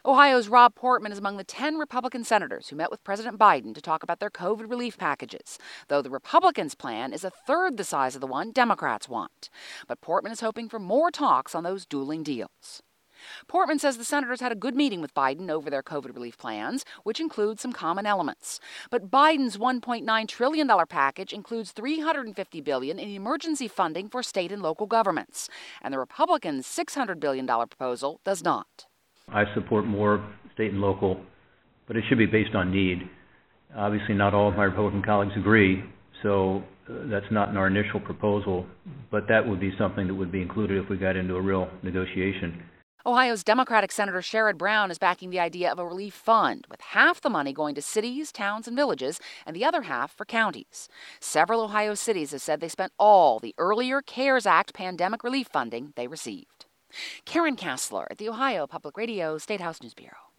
Ohio's Rob Portman is among the 10 Republican senators who met with President Biden to talk about their COVID relief packages, though the Republicans' plan is a third the size of the one Democrats want. But Portman is hoping for more talks on those dueling deals. Portman says the senators had a good meeting with Biden over their COVID relief plans, which includes some common elements. But Biden's $1.9 trillion package includes $350 billion in emergency funding for state and local governments, and the Republicans' $600 billion proposal does not. I support more state and local, but it should be based on need. Obviously, not all of my Republican colleagues agree, so that's not in our initial proposal, but that would be something that would be included if we got into a real negotiation. Ohio's Democratic Senator Sherrod Brown is backing the idea of a relief fund, with half the money going to cities, towns, and villages, and the other half for counties. Several Ohio cities have said they spent all the earlier CARES Act pandemic relief funding they received. Karen Kassler at the Ohio Public Radio State House News Bureau.